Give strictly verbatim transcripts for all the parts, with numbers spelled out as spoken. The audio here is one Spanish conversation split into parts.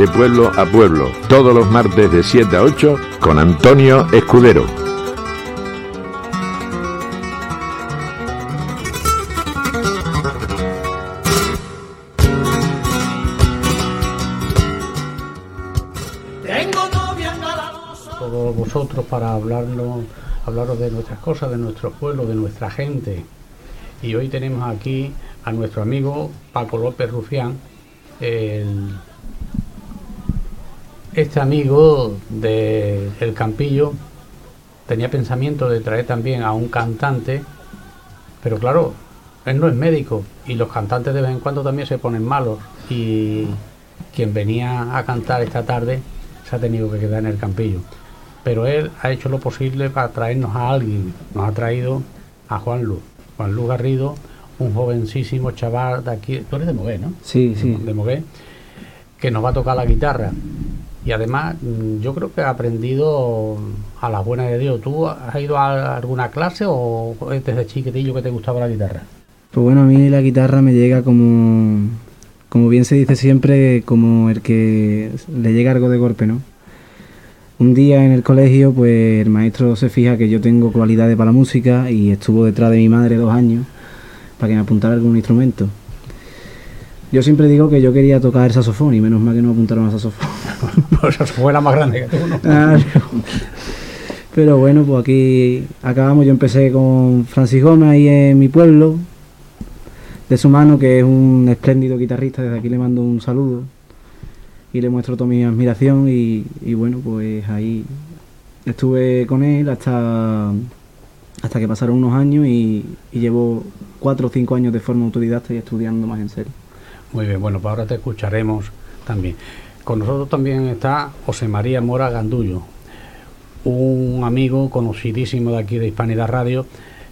de pueblo a pueblo, todos los martes de siete a ocho con Antonio Escudero. Todos vosotros para hablarnos, hablaros de nuestras cosas, de nuestro pueblo, de nuestra gente. Y hoy tenemos aquí a nuestro amigo Paco López Rufián, el, este amigo de El Campillo. Tenía pensamiento de traer también a un cantante, pero claro, él no es médico y los cantantes de vez en cuando también se ponen malos, y quien venía a cantar esta tarde se ha tenido que quedar en El Campillo. Pero él ha hecho lo posible para traernos a alguien. Nos ha traído a Juan Luz, Juan Luz Garrido, un jovencísimo chaval de aquí. Tú eres de Mogué, ¿no? Sí, sí. De Mogué, que nos va a tocar la guitarra. Y además, yo creo que ha aprendido a las buenas de Dios. ¿Tú has ido a alguna clase o desde chiquitillo que te gustaba la guitarra? Pues bueno, a mí la guitarra me llega como, como bien se dice siempre, como el que le llega algo de golpe, ¿no? Un día en el colegio, pues el maestro se fija que yo tengo cualidades para la música y estuvo detrás de mi madre dos años para que me apuntara algún instrumento. Yo siempre digo que yo quería tocar el saxofón y menos mal que no me apuntaron al saxofón. Pues el saxofón era más grande que tú, ¿no? Ah, no. Pero bueno, pues aquí acabamos. Yo empecé con Francis Gómez ahí en mi pueblo, de su mano, que es un espléndido guitarrista. Desde aquí le mando un saludo y le muestro toda mi admiración, y, y bueno, pues ahí estuve con él hasta hasta que pasaron unos años y, y llevo cuatro o cinco años de forma autodidacta y estudiando más en serio. Muy bien, bueno, pues ahora te escucharemos también. Con nosotros también está José María Mora Gandullo, un amigo conocidísimo de aquí de Hispanidad Radio,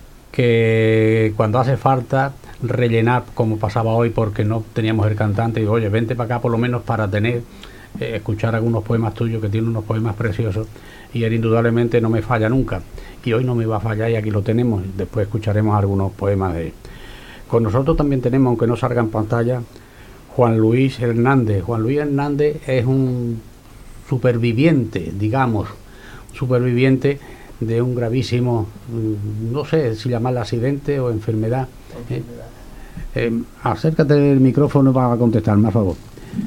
que cuando hace falta rellenar, como pasaba hoy porque no teníamos el cantante, y digo, oye, vente para acá por lo menos para tener, eh, escuchar algunos poemas tuyos, que tiene unos poemas preciosos, y él indudablemente no me falla nunca, y hoy no me va a fallar y aquí lo tenemos. Después escucharemos algunos poemas de él. Con nosotros también tenemos, aunque no salga en pantalla, Juan Luis Hernández. Juan Luis Hernández es un superviviente, digamos, superviviente de un gravísimo, no sé si llamarlo accidente o enfermedad. Eh, eh, acércate del micrófono para contestarme, a favor.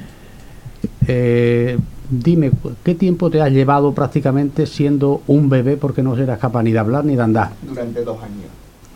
Eh, dime, ¿qué tiempo te has llevado prácticamente siendo un bebé, porque no eras capaz ni de hablar ni de andar? Durante dos años.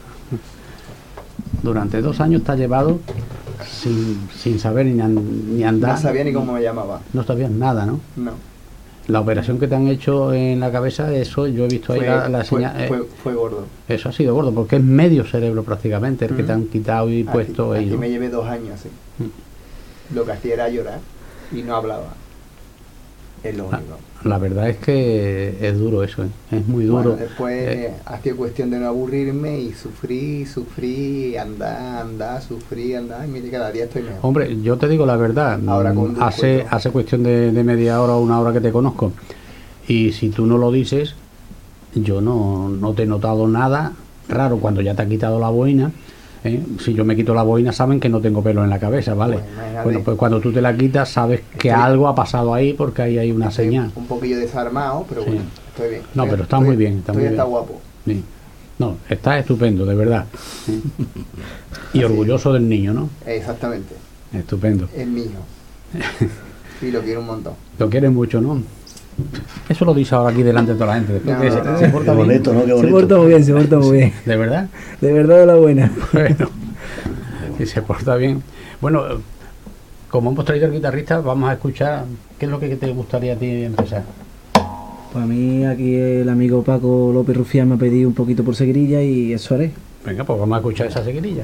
Durante dos años te has llevado sin, sin saber ni, ni andar. No sabía ni cómo me llamaba. No sabías nada, ¿no? No. La operación que te han hecho en la cabeza, eso yo he visto ahí fue, la, la fue, señal. Eh, fue, fue gordo. Eso ha sido gordo, porque es medio cerebro prácticamente el mm. que te han quitado y aquí, puesto. Aquí ahí, ¿no? me llevé dos años así. Mm. Lo que hacía era llorar y no hablaba. Es lo único. La, la verdad es que es duro eso, ¿eh? Es muy duro. Bueno, después eh, ha sido cuestión de no aburrirme y sufrí, sufrí, andar, andar, sufrí, andar, y mire, cada día estoy mejor. Hombre, yo te digo la verdad, ahora hace, hace cuestión de, de media hora o una hora que te conozco, y si tú no lo dices, yo no, no te he notado nada raro cuando ya te ha quitado la boina. ¿Eh? Si yo me quito la boina, saben que no tengo pelo en la cabeza, ¿vale? Bueno, bueno, pues cuando tú te la quitas, sabes que estoy, algo ha pasado ahí, porque ahí hay una señal. Un poquillo desarmado, pero sí. Bueno, estoy bien. No, estoy, pero está estoy, muy bien. Está, muy está bien. guapo. Sí. No, está estupendo, de verdad. ¿Eh? Y así orgulloso del niño, ¿no? Exactamente. Estupendo. Es mío. Y lo quiero un montón. Lo quieres mucho, ¿no? Eso lo dice ahora aquí delante de toda la gente. Después no, que no, se, no, se porta qué bonito, bien. ¿no? Qué bonito. Se porta muy bien, se porta muy bien. ¿De verdad? De verdad, de la buena. Bueno, si se porta bien. Bueno, como hemos traído al guitarrista, vamos a escuchar qué es lo que te gustaría a ti empezar. Pues a mí aquí el amigo Paco López Rufián me ha pedido un poquito por seguirilla y eso haré. Venga, pues vamos a escuchar esa seguirilla.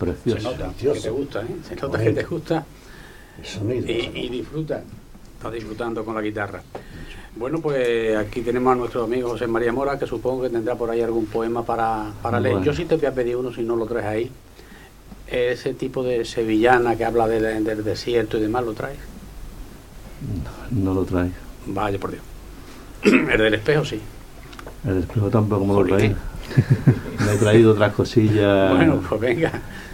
precioso. Se nota Precioso. que te gusta, ¿eh? Se nota Bonito. que te gusta El sonido. y, y disfruta. Estás disfrutando con la guitarra. Bueno, pues aquí tenemos a nuestro amigo José María Mora, que supongo que tendrá por ahí algún poema para, para leer. Bueno. Yo sí te voy a pedir uno si no lo traes ahí. Ese tipo de sevillana que habla de- del desierto y demás, ¿lo traes? No, no lo trae. Vaya por Dios. El del espejo sí. El espejo tampoco me lo Jolín. trae. Me he traído otras cosillas Bueno, pues venga.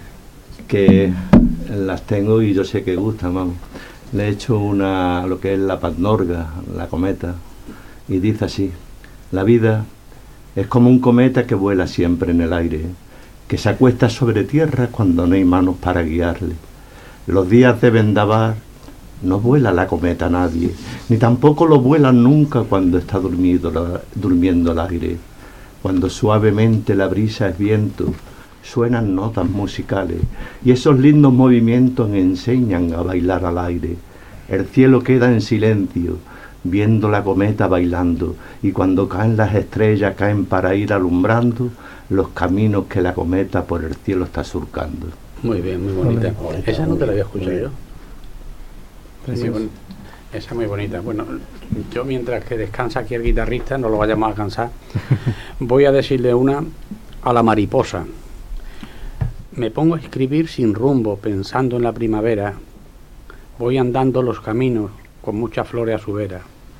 que las tengo y yo sé que gustan, vamos. Le he hecho una, lo que es la pandorga, la cometa, y dice así: la vida es como un cometa que vuela siempre en el aire, que se acuesta sobre tierra cuando no hay manos para guiarle. Los días de vendaval no vuela la cometa a nadie, ni tampoco lo vuelan nunca cuando está durmiendo, la- durmiendo el aire. Cuando suavemente la brisa es viento, suenan notas musicales, y esos lindos movimientos enseñan a bailar al aire. El cielo queda en silencio, viendo la cometa bailando, y cuando caen las estrellas caen para ir alumbrando los caminos que la cometa por el cielo está surcando. Muy bien, muy bonita. Bonita, Esa no te la había bonita, escuchado yo. Muy Precioso. bon- Esa es muy bonita. Bueno, yo mientras que descansa aquí el guitarrista, no lo vayamos a alcanzar, voy a decirle una a la mariposa. Me pongo a escribir sin rumbo, pensando en la primavera. Voy andando los caminos con muchas flores a su vera.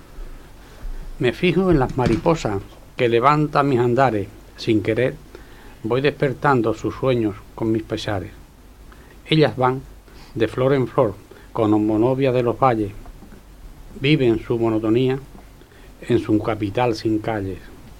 Me fijo en las mariposas que levantan mis andares. Sin querer, voy despertando sus sueños con mis pesares. Ellas van de flor en flor, como novia de los valles. Viven su monotonía en su capital sin calles.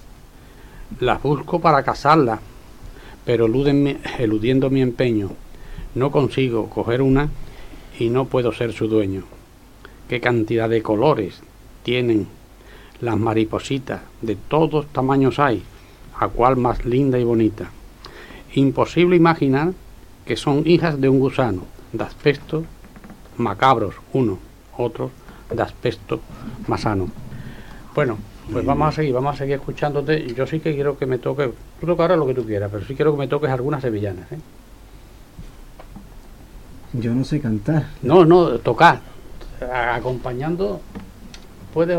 Las busco para casarlas, pero eluden mi- eludiendo mi empeño, no consigo coger una y no puedo ser su dueño. Qué cantidad de colores tienen las maripositas, de todos tamaños hay, a cual más linda y bonita. Imposible imaginar que son hijas de un gusano, de aspecto macabros, uno, otros de aspecto más sano. Bueno, pues vamos a seguir, vamos a seguir escuchándote. Yo sí que quiero que me toques, tú toca ahora lo que tú quieras, pero sí quiero que me toques algunas sevillanas, ¿eh? Yo no sé cantar. No, no, tocar, a- acompañando, puede...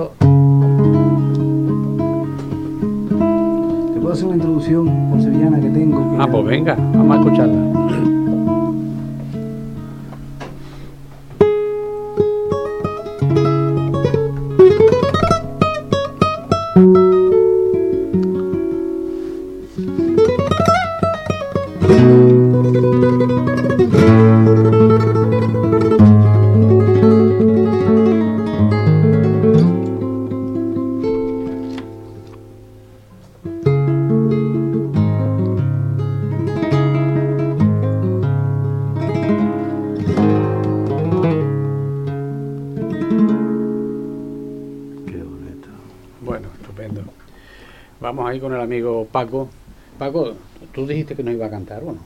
Te puedo hacer una introducción por sevillana que tengo. que Ah, pues venga, vamos a escucharla. Qué bonito. Bueno, estupendo. Vamos ahí con el amigo Paco. Paco, tú dijiste que no iba a cantar, ¿o no?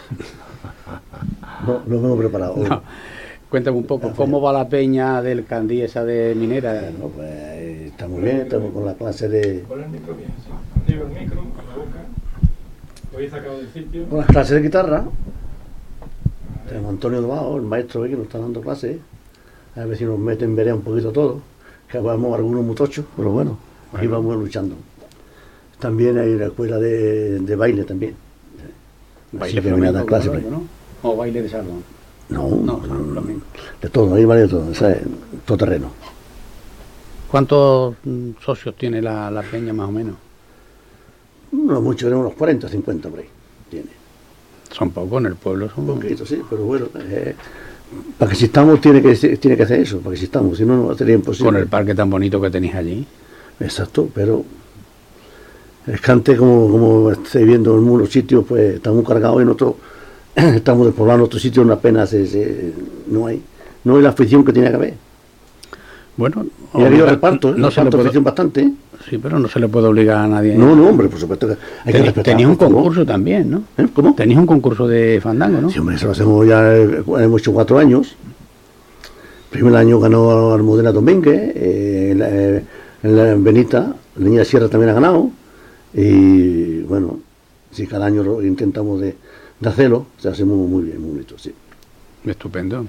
No, no me he preparado. No. Cuéntame un poco, ¿cómo va la peña del Candí esa de minera? No, pues eh, está muy bien, estamos con la clase de. Pon el micro bien, sí. Llevo el micro a la boca. Lo he sacado del sitio. Con las clases de guitarra. Tenemos a Antonio Domao, el maestro que nos está dando clases. A ver si nos meten veré un poquito todo. Que vamos algunos mutochos, pero bueno, ahí Bueno. vamos luchando. También hay una escuela de, de baile también. Baile Así que viene a dar flamenco, clases. claro, ¿no? O baile de salón. No, No, no, no, flamenco. de todo, ahí vale de todo, ¿sabes? Todo terreno. ¿Cuántos mm, socios tiene la, la peña más o menos? No mucho, tenemos unos cuarenta, cincuenta por ahí. Tiene. Son pocos en el pueblo, son Un poquito, sí, pero bueno, eh, para que existamos tiene que, tiene que hacer eso, para que existamos, si no, no sería imposible. con el parque tan bonito que tenéis allí. Exacto, pero es que antes, como, como estáis viendo en algunos sitios, pues estamos cargados, en otros estamos despoblando otros sitios, una pena se, se- no hay no hay la afición que tiene que haber. Bueno, Y ha habido obligar- reparto, ¿eh? no se le reparto de puede, afición bastante. ¿eh? sí, pero no se le puede obligar a nadie. No, no, hombre, por supuesto que hay que Teni- respetar. Tenéis un por favor. concurso también, ¿no? ¿Eh? ¿Cómo? Tenéis un concurso de fandango, ¿no? Sí, hombre, eso lo hacemos ya, eh, hemos hecho cuatro años. Primer año ganó Almudena Domínguez, eh, en la, eh, en la Benita, la Niña Sierra también ha ganado. Y bueno, Sí, cada año lo intentamos de, de hacerlo, se hace muy, muy bien, muy bonito, sí. Estupendo.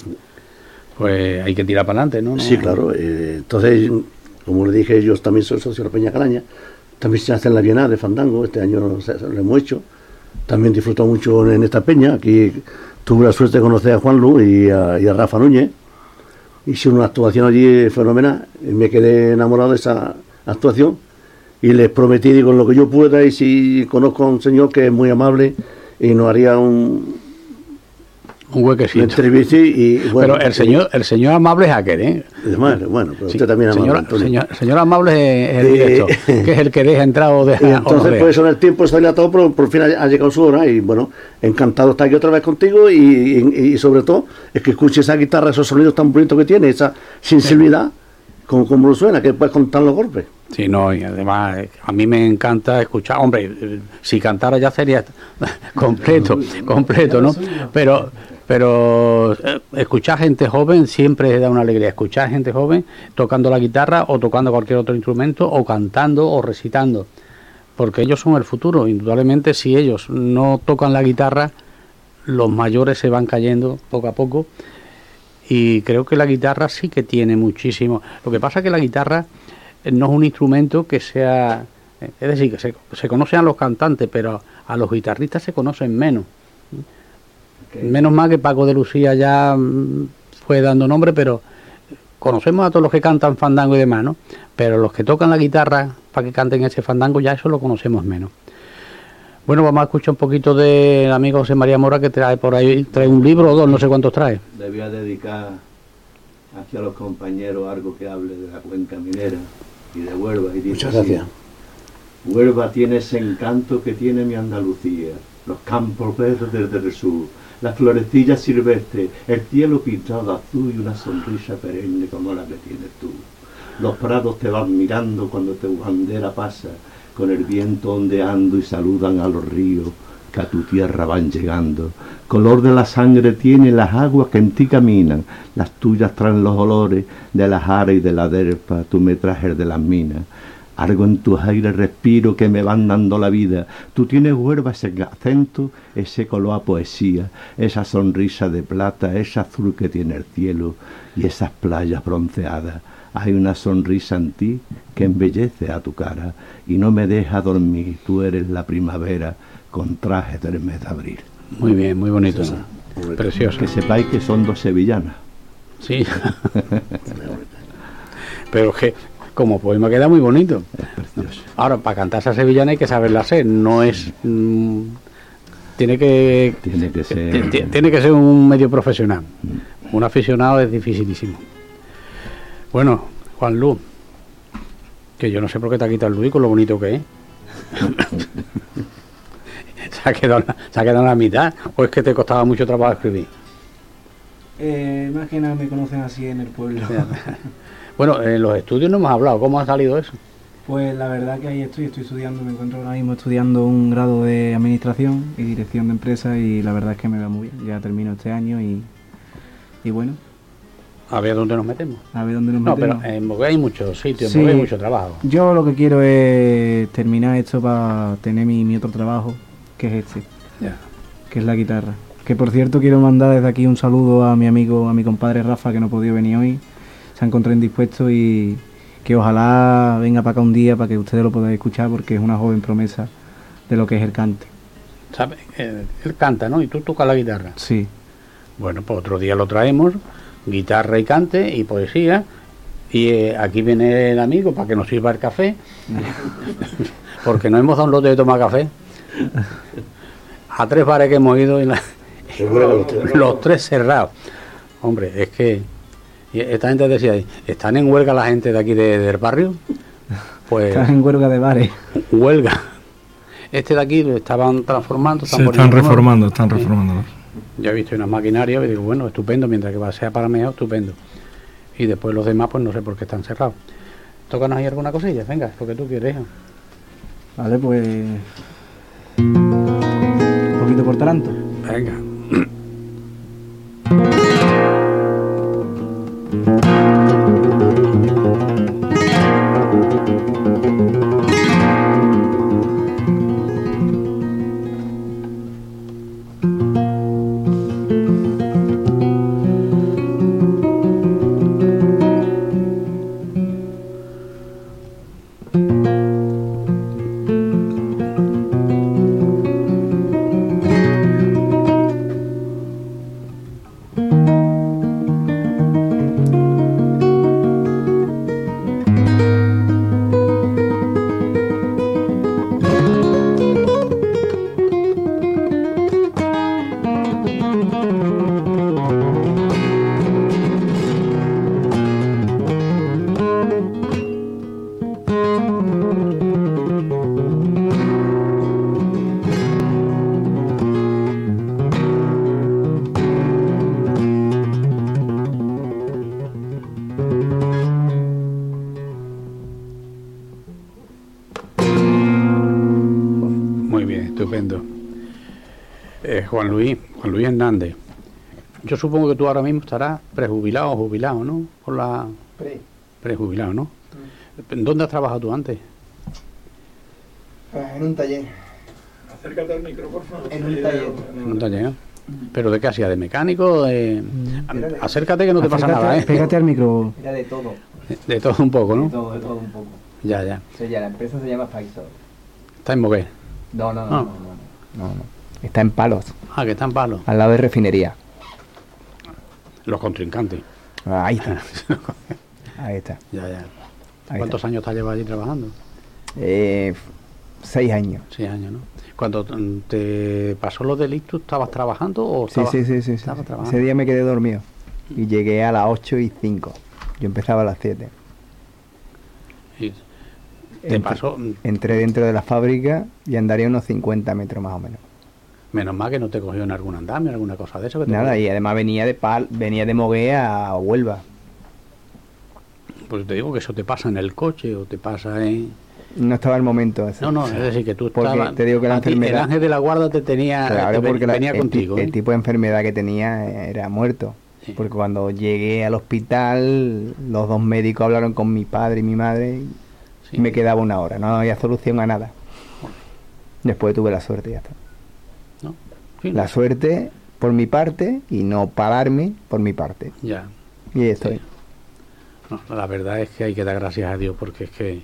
Pues hay que tirar para adelante, ¿no? Sí, claro. Eh, entonces, como le dije, yo también soy socio de la Peña Calaña. También se hace en la Bienal de Fandango. Este año lo, lo hemos hecho. También disfruto mucho en esta peña. Aquí tuve la suerte de conocer a Juan Luz y a, y a Rafa Núñez. Hice una actuación allí fenomenal. Y me quedé enamorado de esa actuación. Y les prometí, digo, en lo que yo pueda, y si conozco a un señor que es muy amable y nos haría un... Un huequecito. Entrevista y, bueno, pero el señor, el señor amable es aquel, ¿eh? Es más, bueno, pero sí, usted también es amable, señor, Antonio. señor, señor amable es el directo, que es el que deja entrar o deja. Y entonces, o no pues eso en el tiempo está dilatado, pero por fin ha, ha llegado su hora y bueno, encantado de estar aquí otra vez contigo y, y, y sobre todo es que escuche esa guitarra, esos sonidos tan bonitos que tiene, esa sensibilidad, como, como lo suena, que puedes contar los golpes. Sí, no, y además a mí me encanta escuchar, hombre, si cantara ya sería completo, completo, ¿no? Pero pero eh, escuchar gente joven siempre da una alegría, escuchar gente joven tocando la guitarra o tocando cualquier otro instrumento o cantando o recitando, porque ellos son el futuro. Indudablemente, si ellos no tocan la guitarra, los mayores se van cayendo poco a poco, y creo que la guitarra sí que tiene muchísimo. Lo que pasa es que la guitarra no es un instrumento que sea, es decir, que se, se conocen a los cantantes, pero a los guitarristas se conocen menos. Okay. Menos mal que Paco de Lucía ya mmm, fue dando nombre, pero conocemos a todos los que cantan fandango y demás, ¿no? Pero los que tocan la guitarra para que canten ese fandango, ya eso lo conocemos menos. Bueno, vamos a escuchar un poquito del amigo José María Mora, que trae por ahí, trae un libro o dos, no sé cuántos trae. Le voy a dedicar hacia los compañeros algo que hable de la cuenca minera y de Huelva. Y dice muchas gracias. Así: Huelva tiene ese encanto que tiene mi Andalucía, los campos verdes desde el sur, las florecillas silvestres, el cielo pintado de azul y una sonrisa perenne como la que tienes tú. Los prados te van mirando cuando tu bandera pasa, con el viento ondeando, y saludan a los ríos que a tu tierra van llegando. Color de la sangre tiene las aguas que en ti caminan, las tuyas traen los olores de la jara y de la derpa, tú me traes el de las minas. Algo en tus aires respiro que me van dando la vida. Tú tienes, Huelva, ese acento, ese color a poesía, esa sonrisa de plata, ese azul que tiene el cielo y esas playas bronceadas. Hay una sonrisa en ti que embellece a tu cara y no me deja dormir. Tú eres la primavera con traje del mes de abril. Muy bien, muy bonito, ¿no? Precioso. Que sepáis que son dos sevillanas. Sí. Pero que como poema queda muy bonito. Es precioso. Ahora, para cantar esa sevillana hay que saberla hacer, no es... Mmm, tiene que... Tiene que ser... T tiene que ser un medio profesional. Mm. Un aficionado es dificilísimo. Bueno, Juan Luz, que yo no sé por qué te ha quitado el Luis con lo bonito que es. se, ha quedado, se ha quedado en la mitad, o es que te costaba mucho trabajo escribir. Eh, más que nada me conocen así en el pueblo. Bueno, en los estudios no hemos hablado, ¿cómo ha salido eso? Pues la verdad que ahí estoy, estoy estudiando, me encuentro ahora mismo estudiando un grado de administración y dirección de empresas, y la verdad es que me va muy bien. Ya termino este año y, y bueno. A ver dónde nos metemos. A ver dónde nos no, metemos. No, pero en Mogué hay muchos sitios, sí, en Mogué hay mucho trabajo. Yo lo que quiero es terminar esto para tener mi, mi otro trabajo, que es este, ya. que es la guitarra. Que por cierto quiero mandar desde aquí un saludo a mi amigo, a mi compadre Rafa, que no ha podido venir hoy. Se ha encontrado indispuesto y que ojalá venga para acá un día para que ustedes lo podáis escuchar, porque es una joven promesa de lo que es el cante. ¿Sabes? Él, él canta, ¿no? Y tú tocas la guitarra. Sí. Bueno, pues otro día lo traemos, guitarra y cante y poesía, y eh, aquí viene el amigo para que nos sirva el café, porque no hemos dado un lote de tomar café. A tres bares que hemos ido y la, los, los tres cerrados. Hombre, es que y esta gente decía, ¿están en huelga la gente de aquí de, del barrio? Pues están en huelga de bares. Huelga. Este de aquí lo estaban transformando. Están Se están reformando, están reformando. Yo he visto unas maquinarias y digo, bueno, estupendo, mientras que sea para mejor, estupendo. Y después los demás, pues no sé por qué están cerrados. Tócanos ahí alguna cosilla, venga, lo que tú quieres. Vale, pues... un poquito por taranto. Venga. Muy bien, estupendo. Eh, Juan Luis, Juan Luis Hernández. Yo supongo que tú ahora mismo estarás prejubilado o jubilado, ¿no? Por la Pre. prejubilado, ¿no? ¿En dónde has trabajado tú antes? Ah, en un taller. Acércate al micro, por favor. En un taller. En un taller, ¿no? ¿Pero de qué hacía? ¿De mecánico? De... Era de- Acércate que no te pasa Acércate- nada, ¿eh? Pégate al micro. Era de todo. De todo un poco, De ¿no? todo, de todo un poco. Ya, ya. O sea, ya, la empresa se llama Faisal. Está en Moguer. No, no, no, Ah. no, no, no, no. Está en Palos, Ah, que está en Palo. al lado de refinería. Los contrincantes. Ahí está. Ahí está. Ya, ya. Ahí ¿Cuántos está. años te has llevado allí trabajando? Eh, seis años. Seis años, ¿no? Cuando mm, te pasó lo del ictus, ¿estabas trabajando o Sí, estabas- sí, sí, sí, sí. estabas trabajando? Ese día me quedé dormido. Y llegué a las ocho y cinco. Yo empezaba a las siete. Y te Entré- pasó, mm, Entré dentro de la fábrica y andaría unos cincuenta metros más o menos. menos mal que no te cogió en algún andamio, alguna cosa de eso. Que te Nada, cogió. y además venía de Pal, venía de Moguer a Huelva. Pues te digo que eso te pasa en el coche o te pasa en... No estaba el momento ese. No, no, es decir, que tú Porque estabas... te digo que la a ti enfermedad- El ángel de la guarda te tenía... Claro, te ven- porque la- venía el, ti- contigo. el ¿eh? tipo de enfermedad que tenía era muerto. Sí. Porque cuando llegué al hospital, los dos médicos hablaron con mi padre y mi madre y Sí. me quedaba una hora. No había solución a nada. Después tuve la suerte y ya está. ¿No? Sí, La suerte por mi parte y no pararme por mi parte. Ya. Y ahí estoy. Sí. No, la verdad es que hay que dar gracias a Dios porque es que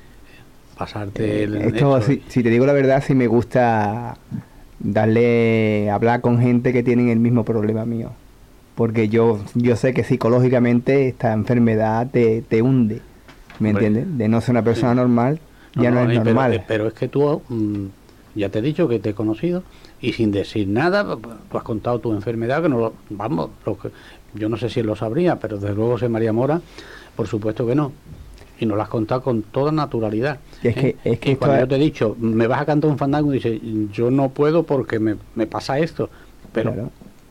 pasarte el... Esto, eso- si, si te digo la verdad, sí me gusta darle, hablar con gente que tienen el mismo problema mío. Porque yo, yo sé que psicológicamente esta enfermedad te, te hunde. ¿Me Hombre. entiendes? De no ser una persona Sí. normal, ya no, y es pero- normal. Pero, es que tú, mm, ya te he dicho que te he conocido y sin decir nada, tú has contado tu enfermedad, que no lo, vamos, lo que, yo no sé si él lo sabría, pero desde luego José María Mora, por supuesto que no. Y nos lo has contado con toda naturalidad. Y es que- ¿eh? es que Y esto cuando es- yo te he dicho, me vas a cantar un fandango, y dice, yo no puedo porque me, me pasa esto. Pero Claro.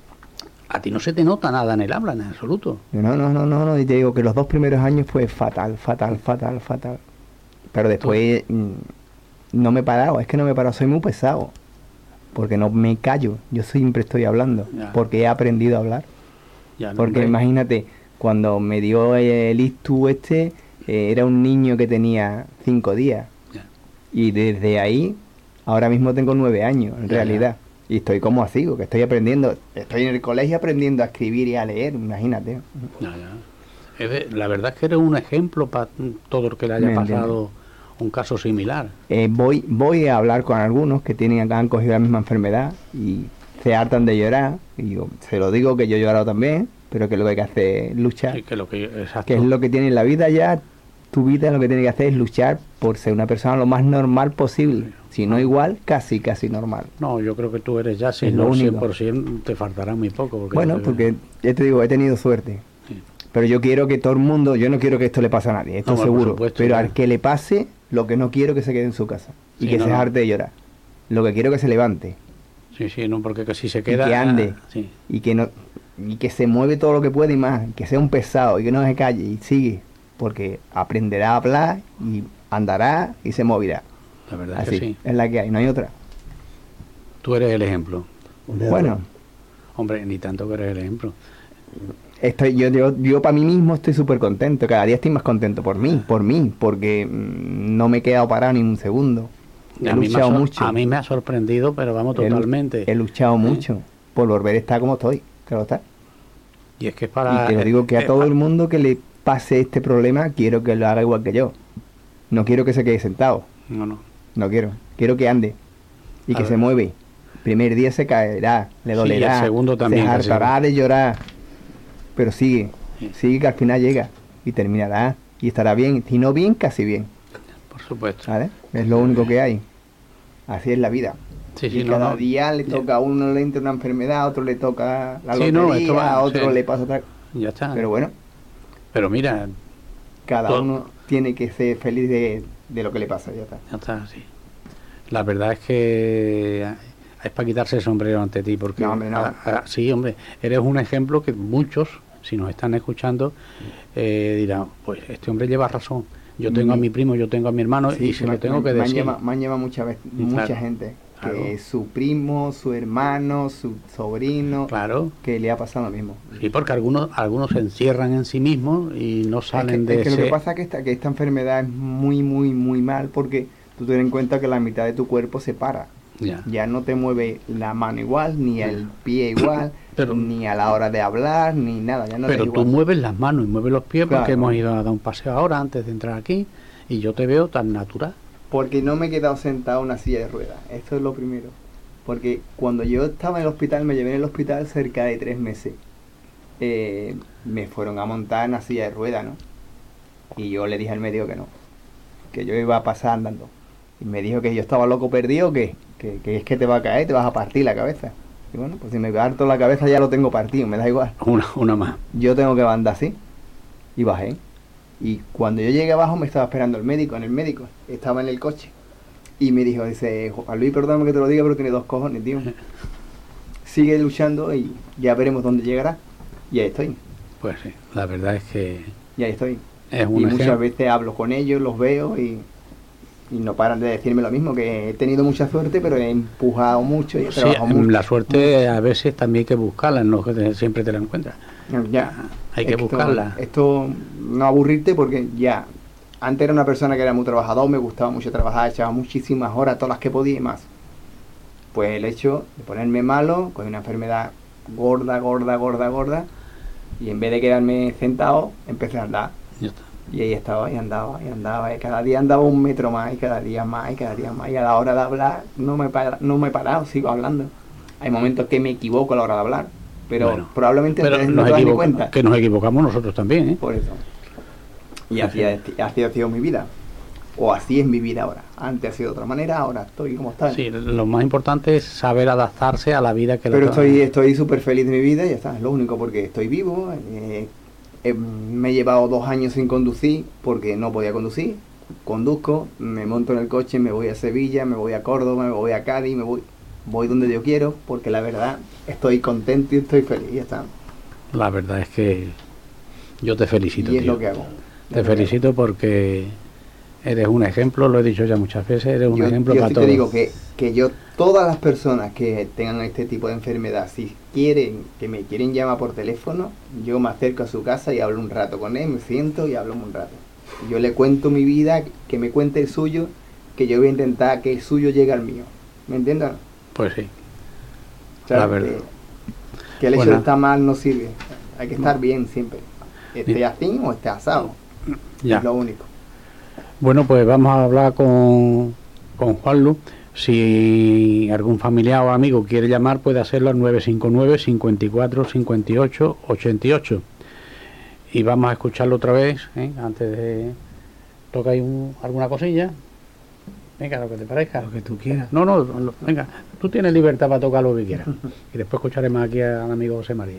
a ti no se te nota nada en el habla, en absoluto. No, no, no, no, no, y te digo que los dos primeros años fue fatal, fatal, fatal, fatal. Pero después mm, no me he parado, es que no me he parado, soy muy pesado. Porque no me callo, yo siempre estoy hablando, Ya. porque he aprendido a hablar. Ya, no, Porque hombre. imagínate, cuando me dio el ictus este, eh, era un niño que tenía cinco días. Ya. Y desde ahí, ahora mismo tengo nueve años, en Ya, realidad. Y estoy como así, que estoy aprendiendo, estoy en el colegio aprendiendo a escribir y a leer, imagínate. Ya, ya. Es de- la verdad es que eres un ejemplo para todo el que le haya Me pasado un caso similar. Eh, voy, voy a hablar con algunos que tienen, que han cogido la misma enfermedad y se hartan de llorar. Y yo se lo digo que yo he llorado también, pero que lo que hay que hacer es luchar. Sí, que lo que, exacto. Que es lo que tiene en la vida ya, tu vida lo que tiene que hacer es luchar por ser una persona lo más normal posible. Si no igual, casi, casi normal. No, yo creo que tú eres ya, si Es no lo único. cien por ciento, te faltará muy poco. Porque Bueno, yo te- porque ya te digo, he tenido suerte. Sí. Pero yo quiero que todo el mundo, yo no quiero que esto le pase a nadie, esto No, por seguro. supuesto, pero ya. al que le pase, lo que no quiero que se quede en su casa. Y Sí, que no, se no. harte de llorar. Lo que quiero que se levante. Sí, sí, no, porque que si se queda... que ande. Sí, Y que no y que se mueve todo lo que puede y más. Que sea un pesado y que no se calle y sigue. Porque aprenderá a hablar y andará y se moverá. la verdad es Así, que sí. es la que hay, no hay otra. Tú eres el ejemplo. Bueno, Hombre, ni tanto que eres el ejemplo. estoy, yo, yo, yo para mí mismo estoy súper contento. Cada día estoy más contento por mí, por mí. Porque mm, no me he quedado parado ni un segundo. He a, mí me ha luchado sor- mucho. a mí me ha sorprendido, pero vamos, He lu- totalmente. He, luchado ¿Eh? mucho por volver a estar como estoy. Claro está. Y es que es para... Y te lo digo que eh, a todo eh, el mundo que le pase este problema, quiero que lo haga igual que yo. No quiero que se quede sentado. No, no. No quiero. Quiero que ande. Y A que ver. se mueve. Primer día se caerá, le Sí, dolerá. el segundo también, Se casi. hartará de llorar. Pero sigue. Sí. Sigue que al final llega. Y terminará. Y estará bien. Si no bien, casi bien. Por supuesto. ¿Vale? Es lo único que hay. Así es la vida. Sí, sí, y no, cada no. día le Ya. toca a uno le entra una enfermedad, a otro le toca la Sí, lotería, no, esto va- a otro sí. le pasa otra. Ya está. Pero bueno, Pero mira, cada Todo- uno tiene que ser feliz de, de lo que le pasa, ya está. ya está, sí. La verdad es que es para quitarse el sombrero ante ti, porque No, hombre, no. ah, ah, sí, hombre, eres un ejemplo que muchos, si nos están escuchando, eh, dirán, pues este hombre lleva razón. Yo tengo a Mi- mi primo, yo tengo a mi hermano y se me, lo tengo me- que me han decir. llevado, me han llevado mucha, vez- Y mucha claro. gente Claro. que es su primo, su hermano, su sobrino, Claro. que le ha pasado lo mismo. Sí, porque algunos algunos se encierran en sí mismos y no salen es que, de es que ese... lo que pasa es que esta, que esta enfermedad es muy, muy, muy mal porque tú ten en cuenta que la mitad de tu cuerpo se para. Ya. Ya no te mueve la mano igual, ni el pie igual, Pero- ni a la hora de hablar, ni nada. Ya no Pero te es tú igual. mueves las manos y mueves los pies porque Claro. hemos ido a dar un paseo ahora antes de entrar aquí y yo te veo tan natural. Porque no me he quedado sentado en una silla de ruedas. Esto es lo primero. Porque cuando yo estaba en el hospital, me llevé en el hospital cerca de tres meses. Eh, me fueron a montar en una silla de ruedas, ¿no? Y yo le dije al médico que no. Que yo iba a pasar andando. Y me dijo que yo estaba loco perdido, que, que, que es que te va a caer, te vas a partir la cabeza. Y bueno, pues si me parto la cabeza ya lo tengo partido, me da igual. Una, una más. Yo tengo que andar así. Y bajé. Y cuando yo llegué abajo me estaba esperando el médico, en el médico. Estaba en el coche. Y me dijo, dice, Juan Luis, perdóname que te lo diga, pero tiene dos cojones, tío. Sigue luchando y ya veremos dónde llegará. Y ahí estoy. Pues sí, la verdad es que Y ahí estoy. es Y un muchas ejemplo. veces hablo con ellos, los veo y, y no paran de decirme lo mismo, que he tenido mucha suerte, pero he empujado mucho y he Sí, trabajado mucho. la suerte a veces también hay que buscarla, no que te- siempre te la encuentras. Ya. Hay que Esto- buscarla. Esto no aburrirte porque ya. Antes era una persona que era muy trabajador, me gustaba mucho trabajar, echaba muchísimas horas, todas las que podía y más. Pues el hecho de ponerme malo, con una enfermedad gorda, gorda, gorda, gorda, y en vez de quedarme sentado, empecé a andar. Ya está. Y ahí estaba, y andaba, y andaba, y cada día andaba un metro más, y cada día más, y cada día más. Y a la hora de hablar no me, para- no me he parado, sigo hablando. Hay momentos que me equivoco a la hora de hablar, pero Bueno, probablemente Pero no nos te das ni equivoca- cuenta. que nos equivocamos nosotros también, ¿eh? Por eso. Y así ha, así ha sido mi vida. O así es mi vida ahora. Antes ha sido de otra manera, ahora estoy como estoy. Sí, lo más importante es saber adaptarse a la vida que le Pero toca. estoy estoy súper feliz de mi vida y ya está, es lo único, porque estoy vivo. eh, eh, me he llevado dos años sin conducir porque no podía conducir. Conduzco, me monto en el coche, me voy a Sevilla, me voy a Córdoba, me voy a Cádiz, me voy voy donde yo quiero, porque la verdad estoy contento y estoy feliz, ya está. La verdad es que yo te felicito, Y es tío. lo que hago. Te felicito porque eres un ejemplo, lo he dicho ya muchas veces, eres un Yo, ejemplo yo para sí todos. te digo que, que yo, todas las personas que tengan este tipo de enfermedad, si quieren, que me quieren llamar por teléfono, yo me acerco a su casa y hablo un rato con él, me siento y hablo un rato. Yo le cuento mi vida, que me cuente el suyo, que yo voy a intentar que el suyo llegue al mío. ¿Me entiendes? Pues sí. ¿Sabes? La verdad. Que, que el hecho Bueno. de estar mal no sirve. Hay que estar bien siempre. Esté así o esté asado. Ya. Es lo único. Bueno, pues vamos a hablar con, con Juanlu. Si algún familiar o amigo quiere llamar, puede hacerlo al nueve cinco nueve, cincuenta y cuatro, cincuenta y ocho, ochenta y ocho. Y vamos a escucharlo otra vez, ¿eh? Antes de... ¿Toca ahí un- alguna cosilla? Venga, lo que te parezca. Lo que tú quieras. No, no, lo- venga, tú tienes libertad para tocar lo que quieras. Y después escucharemos aquí al amigo José María.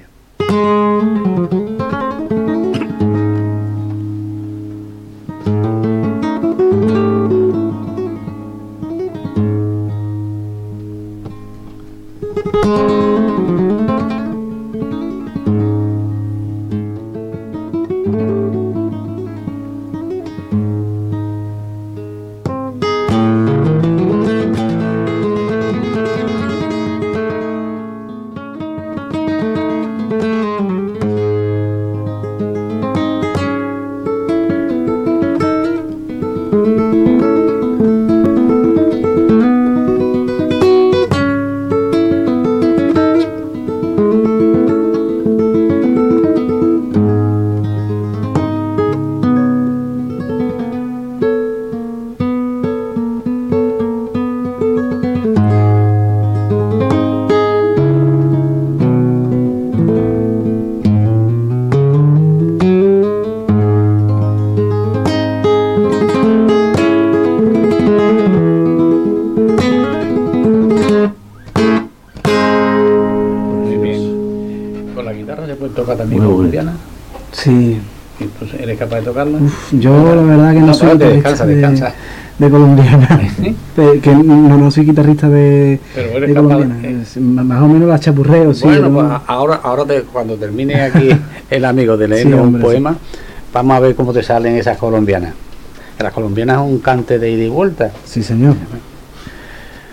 Muy bien. Con la guitarra se puede tocar también Muy colombiana. Sí. Entonces, ¿eres capaz de tocarla? Uf, yo la verdad que no, No, soy espérate, guitarrista descansa, de, descansa. de colombiana. Pe- que no, no soy guitarrista de, Pero eres de capaz colombiana. de- Es- ma- más o menos la chapurreo, sí. Bueno, yo pues no- ahora, ahora te- cuando termine aquí el amigo de leernos Sí, un hombre, poema, vamos a ver cómo te salen esas colombianas. Las colombianas es un cante de ida y vuelta. sí, señor.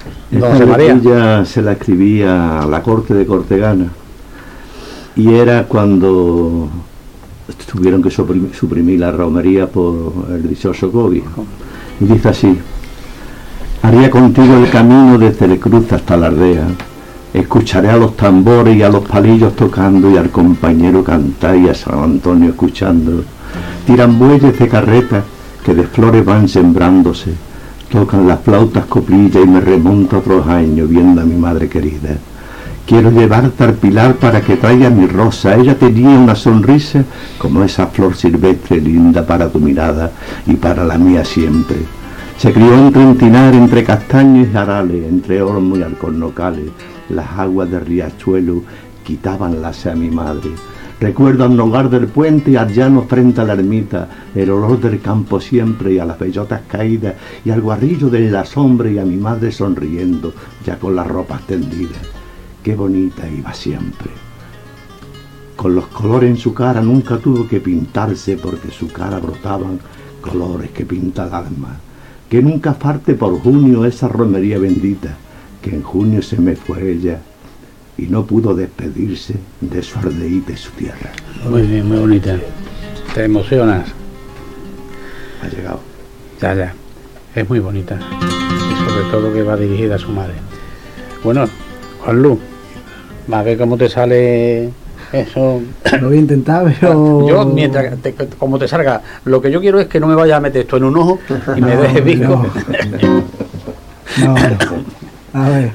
Don Esta José María. letrilla se la escribía a la corte de Cortegana y era cuando tuvieron que suprim- suprimir la romería por el dichoso COVID. Y dice así: haría contigo el camino desde el Cruz hasta la Aldea, escucharé a los tambores y a los palillos tocando y al compañero cantar y a San Antonio escuchando. Tiran bueyes de carreta que de flores van sembrándose, tocan las flautas coplillas y me remonto a otros años viendo a mi madre querida. Quiero llevarte al Pilar para que traiga mi rosa. Ella tenía una sonrisa como esa flor silvestre linda para tu mirada y para la mía siempre. Se crió entre Entinar, entre castaños y jarales, entre olmos y alcornocales. Las aguas del riachuelo quitaban la sed a mi madre. Recuerdo al nogar del puente y al llano frente a la ermita, el olor del campo siempre y a las bellotas caídas y al guarrillo de la sombra y a mi madre sonriendo, ya con las ropas tendidas. Qué bonita iba siempre. Con los colores en su cara nunca tuvo que pintarse porque su cara brotaban colores que pinta el alma. Que nunca falte por junio esa romería bendita, que en junio se me fue ella y no pudo despedirse de su aldeíta y su tierra. Muy bien, muy bonita. Te emocionas. Ha llegado. Ya, ya. Es muy bonita. Y sobre todo que va dirigida a su madre. Bueno, Juanlu, va a ver cómo te sale eso. Lo voy a intentar, pero... Yo, mientras, te, como te salga, lo que yo quiero es que no me vayas a meter esto en un ojo y me dejes visco. No, no. A ver.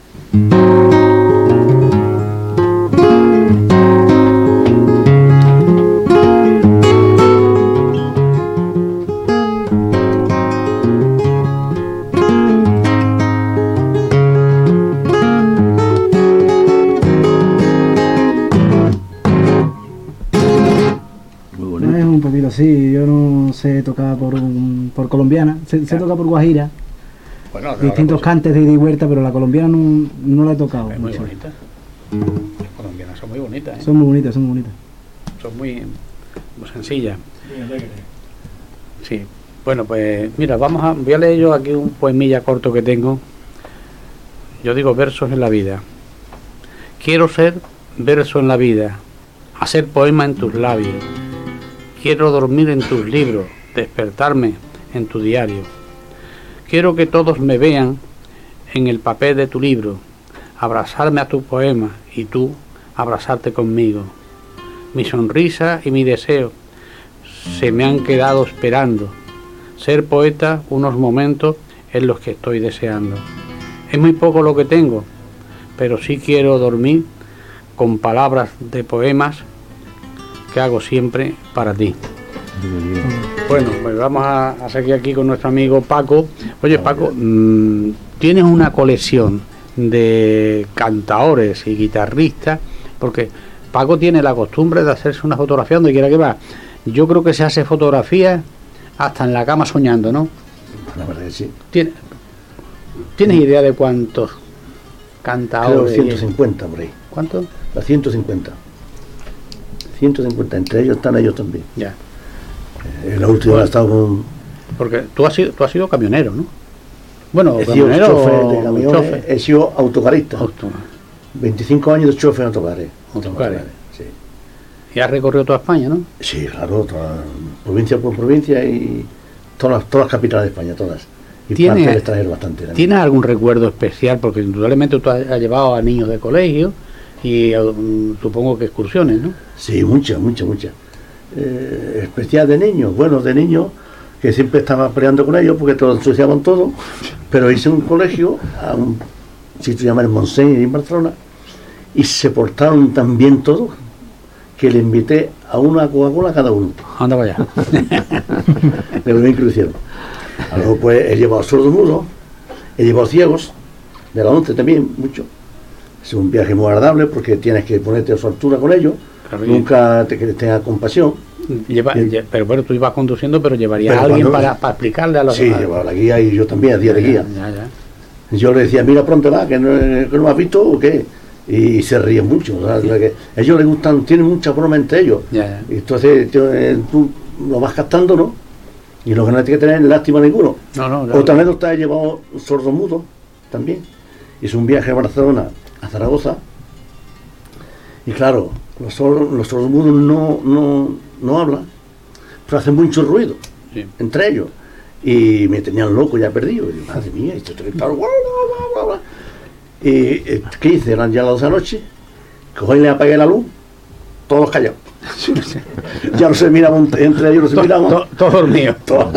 Es un poquito así, yo no sé tocar por, un- por colombiana, sé, sé tocar por guajira, Bueno, distintos cantes de ida y vuelta, pero la colombiana no, no la he tocado Es muy mucho. bonita. Las colombianas son muy bonitas, ¿eh? Son muy bonitas, son muy bonitas. Son muy, muy sencillas. Muy alegre. Sí. Bueno, pues mira, vamos a, voy a leer yo aquí un poemilla corto que tengo. Yo digo versos en la vida. Quiero ser verso en la vida, hacer poema en tus labios. Quiero dormir en tus libros, despertarme en tu diario. Quiero que todos me vean en el papel de tu libro, abrazarme a tu poema y tú abrazarte conmigo. Mi sonrisa y mi deseo se me han quedado esperando. Ser poeta unos momentos es los que estoy deseando. Es muy poco lo que tengo, pero sí quiero dormir con palabras de poemas que hago siempre para ti. Bueno, pues vamos a, a seguir aquí con nuestro amigo Paco. Oye, Paco, mmm, tienes una colección de cantaores y guitarristas, porque Paco tiene la costumbre de hacerse una fotografía donde quiera que va. Yo creo que se hace fotografía hasta en la cama soñando, ¿no? La verdad que sí. ¿Tienes, ¿tienes idea de cuántos Creo cantaores? ciento cincuenta por ahí. ¿Cuántos? La ciento cincuenta. ciento cincuenta, entre ellos están ellos también. Ya. Eh, la última ha estado con... Porque tú has sido, tú has sido camionero, ¿no? Bueno, He sido camionero chofer o de camiones, chofer. he sido autocarista. Auto- veinticinco años de chofer en autocares. Autocares. Sí. Y has recorrido toda España, ¿no? Sí, claro, toda, provincia por provincia y todas las, todas las capitales de España, todas. Y ¿Tiene- parte del extranjero bastante también. ¿Tienes algún recuerdo especial? Porque indudablemente tú has, has llevado a niños de colegio y um, supongo que excursiones, ¿no? Sí, muchas, muchas, muchas. Eh, especial de niños, bueno, de niños que siempre estaba peleando con ellos porque todos ensuciaban todo, pero hice un colegio a un sitio llamado el Montseny en Barcelona y se portaron tan bien todos que le invité a una Coca-Cola a cada uno. Anda para allá. De lo bien que lo hicieron. A luego pues he llevado sordos mudos, he llevado ciegos, de la once también, mucho. Es un viaje muy agradable porque tienes que ponerte a su altura con ellos, Claro, nunca te que tenga compasión. Lleva- Sí. lle- pero bueno, tú ibas conduciendo, pero llevarías Pero a alguien cuando- para, para explicarle a los Sí, a- llevaba la guía y yo también, a día de guía. Ya, ya. Yo le decía, mira pronto va, que no, que no me has visto o qué. Y se ríen mucho. O sea, o sea, que a ellos les gustan, tienen mucha broma entre ellos. Ya, ya. Y entonces tú, eh, tú lo vas captando, ¿no? Y lo que no tienes que tener es lástima ninguno. No, no, claro. Otra anécdota he llevado sordos mudos también. Hizo un viaje a Barcelona, a Zaragoza, y claro, los, sor- los sordomudos no, no, no hablan, pero hacen mucho ruido Sí. entre ellos. Y me tenían loco, ya perdido. Y digo, madre mía, esto está gritando, bla, bla, bla, bla. Y eh, ¿qué hice? Eran ya las doce de la noche, cogí y le apagué la luz, todos callados. Ya no se miraban, entre ellos no se miraban. Todo, todo dormido. Todos.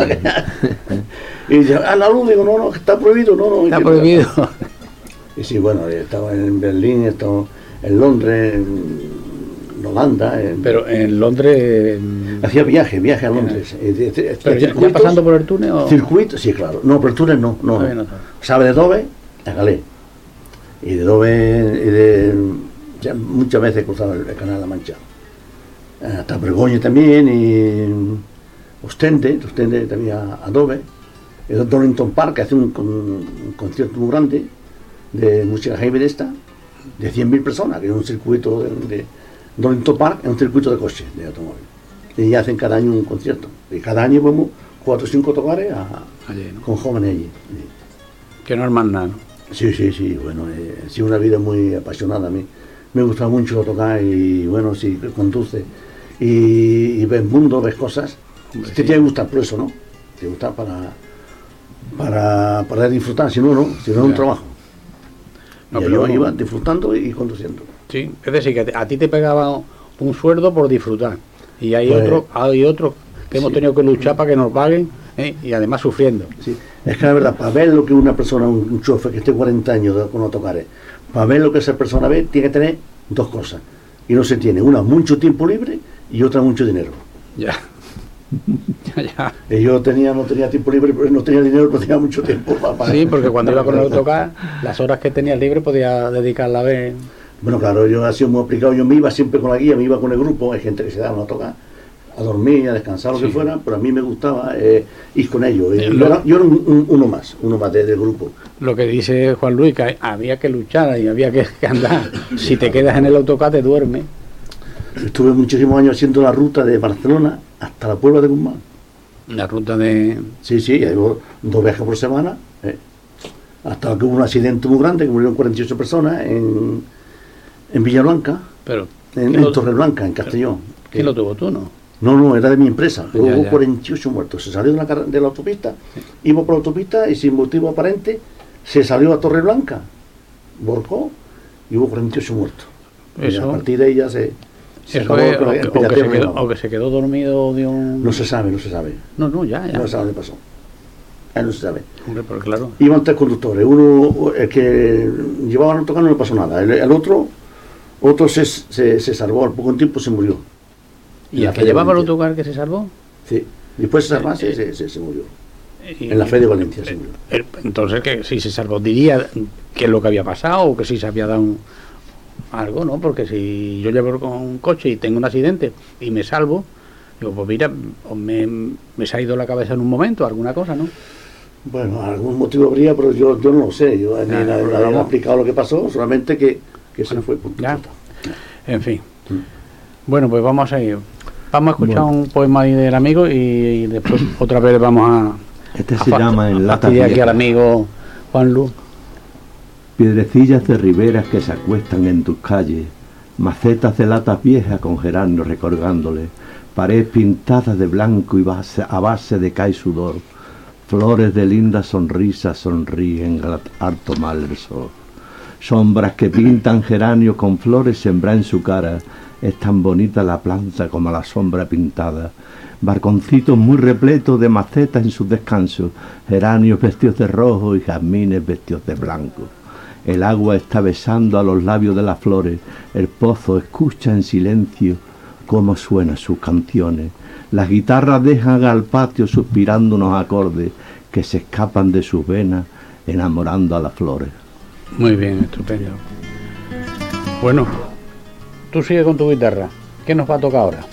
Y yo, ah, la luz, digo, no, no, que está prohibido, no, no. Está que- prohibido. Y sí, bueno, estaba en Berlín, estaba en Londres, en Holanda. En- Pero en Londres. mm, Hacía viaje, viaje a Londres. Eh, de- de- Pero ya, ya circuitos- pasando por el túnel o. Circuito, sí, claro. No, pero el túnel no, no. Todavía no. no sabe. Sabe de Dove a Galé. Y de Dove, y de, ya muchas veces he cruzado el, el Canal de la Mancha. Hasta Borgoña también, y Ostende, Ostende también a, a Dove. El Donington Park, que hace un, con- un concierto muy grande de música heavy de esta, de cien mil personas, que es un circuito de, de Donington Park, es un circuito de coche, de automóvil. Y hacen cada año un concierto. Y cada año vamos cuatro o cinco tocares a- Allí, ¿no? con jóvenes allí. Que no es más nada, ¿no? Sí, sí, sí, bueno, eh, ha sido una vida muy apasionada a mí. Me gusta mucho tocar y bueno, si conduce y, y ves mundo, ves cosas, Hombre, te sí. tiene que gustar por eso, ¿no? Te gusta para, para, para disfrutar, si no, no, si no es un Ya. trabajo. No, y pero yo vamos. iba disfrutando y conduciendo. Sí, es decir, que a ti te pegaba un sueldo por disfrutar. Y hay Pues- otros hay otros que hemos Sí. tenido que luchar para que nos paguen, ¿eh? Y además sufriendo. Sí. Es que la verdad, para ver lo que una persona, un, un chofer que esté cuarenta años de- con autocares, para ver lo que esa persona ve, tiene que tener dos cosas. Y no se tiene, una, mucho tiempo libre y otra, mucho dinero. Ya. ya, ya. Y yo tenía, no tenía tiempo libre, pero no tenía dinero, pero tenía mucho tiempo para pagar. Sí, porque cuando iba con el autocar, las horas que tenías libre podía dedicarla a ver. Bueno, claro, yo he sido muy aplicado, yo me iba siempre con la guía, me iba con el grupo, hay gente que se da a tocar, a dormir, a descansar, lo Sí. que fuera, pero a mí me gustaba eh, ir con ellos. Y Eh, yo, lo- era, yo era un- un- uno más, uno más de- del grupo. Lo que dice Juan Luis, que había que luchar y había que, que andar. Si te quedas en el autocar, te duermes. Estuve muchísimos años haciendo la ruta de Barcelona hasta la Puebla de Guzmán. La ruta de. Sí, sí, ya llevo dos viajes por semana, eh, hasta que hubo un accidente muy grande, que murieron cuarenta y ocho personas en, en Villablanca, Pero. en, ¿quién en lo- Torreblanca, en Castellón. ¿Quién lo tuvo tú, no? No, no, era de mi empresa. Ya, Hubo ya. cuarenta y ocho muertos. Se salió de la, carre- de la autopista, iba por la autopista y sin motivo aparente se salió a Torreblanca, volcó y hubo cuarenta y ocho muertos. Y Eso- a partir de ella se, se Eso acabó es, con o, la- que, el o que se pediatría quedó, privada. o que se quedó dormido de un. No se sabe, no se sabe. No, no, ya, ya. No se sabe qué pasó. Ah, no se sabe. Hombre, pero claro. Iban tres conductores. Uno, el que llevaba el autocar no le pasó nada. El, el otro, otro se, se, se salvó. Al poco tiempo se murió. ¿Y En la el que fe de llevaba el Valencia. autocar que se salvó? Sí. Después de salvarse, Eh, se, se, se murió. Y- En la fe de Valencia se murió. el- entonces, que si se salvó, diría qué es lo que había pasado o que si se había dado un- algo, ¿no? Porque si yo llevo con un coche y tengo un accidente y me salvo, digo, pues mira, o me, me se ha ido la cabeza en un momento, alguna cosa, ¿no? Bueno, algún motivo habría, pero yo, yo no lo sé. Yo ni Ya, nadie pero me había vamos. explicado lo que pasó, solamente que, que se fue. Punto, ya. punto. En fin. Mm. Bueno, pues vamos a ir. Vamos a escuchar Bueno. un poema ahí del amigo y, y después otra vez vamos a. Este a se fa- llama En a latas fastidiar aquí viejas. al amigo Juan Luz. Piedrecillas de riberas que se acuestan en tus calles, macetas de latas viejas con geranios recolgándole, paredes pintadas de blanco y base, a base de cal y sudor, flores de lindas sonrisas sonríen al harto mal el sol, sombras que pintan geranios con flores sembradas en su cara, es tan bonita la planta como la sombra pintada, barconcitos muy repletos de macetas en sus descansos, geranios vestidos de rojo y jazmines vestidos de blanco. El agua está besando a los labios de las flores, el pozo escucha en silencio cómo suenan sus canciones. Las guitarras dejan al patio suspirando unos acordes que se escapan de sus venas enamorando a las flores. Muy bien, estupendo. Bueno, tú sigue con tu guitarra. ¿Qué nos va a tocar ahora?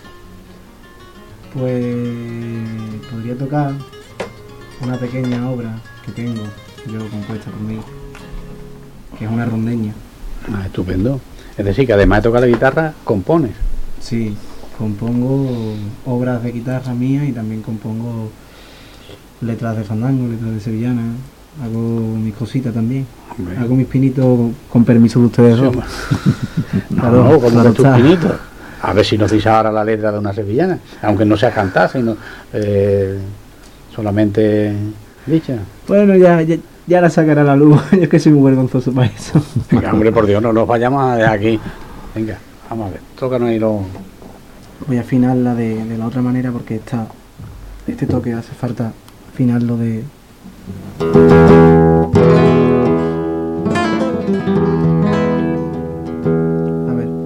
Pues podría tocar una pequeña obra que tengo yo compuesta por mí, que es una rondeña. Ah, estupendo. Es decir, que además de tocar la guitarra, compones. Sí, compongo obras de guitarra mía y también compongo letras de fandango, letras de sevillana hago mis cositas también. Hombre. Hago mis pinitos con permiso de ustedes Sí, dos. hombre. No, Claro, no, como claro que tus está. pinitos. A ver si nos dice ahora la letra de una sevillana, aunque no sea cantada, sino eh, solamente dicha. Bueno, ya, ya, ya la sacará a la luz. Yo es que soy muy vergonzoso para eso. Venga, hombre, por Dios, no nos vayamos a dejar aquí. Venga, vamos a ver, tócanos ahí los... Voy a afinarla de, de la otra manera porque esta, este toque hace falta afinarlo de... A ver.